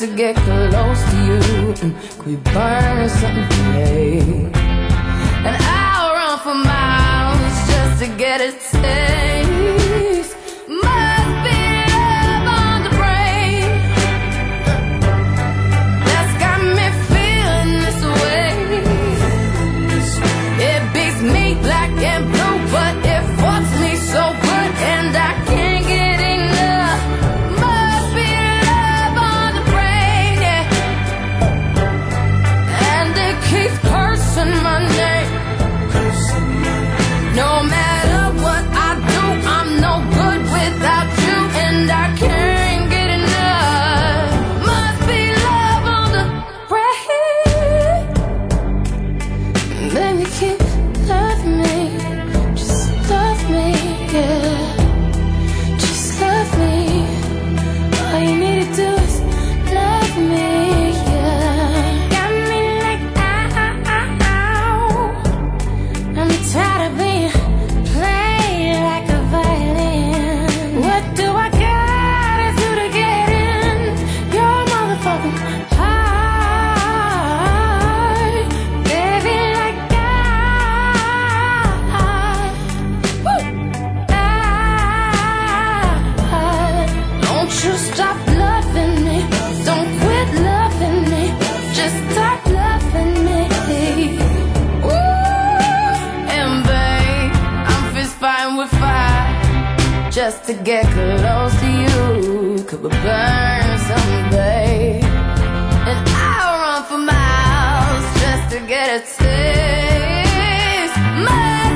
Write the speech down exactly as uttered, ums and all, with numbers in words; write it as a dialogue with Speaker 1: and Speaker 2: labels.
Speaker 1: to get close to you. And could we burn something today? And I'll run for miles just to get a taste. Must be love on the brain that's got me feeling this way. It beats me black and blue, but it fucks me so good, and I can't get enough. Must be love on the brain, yeah. And it keeps cursing my name. No matter what I do, I'm no good without you, and I can't get enough. Must be love on the brain. Baby, keep loving me, just love me, yeah. Just love me. All you need to do is love me, yeah. Got me like ow, ow, ow. I'm tired of being played like a violin. What do I gotta do to get in your motherfucking heart? Baby, like I, woo, I, don't you stop loving me, don't quit loving me, just stop loving me. Ooh, and babe, I'm fist fighting with fire just to get close to you. Could we burn someday? And I'll run for miles just to get a taste. My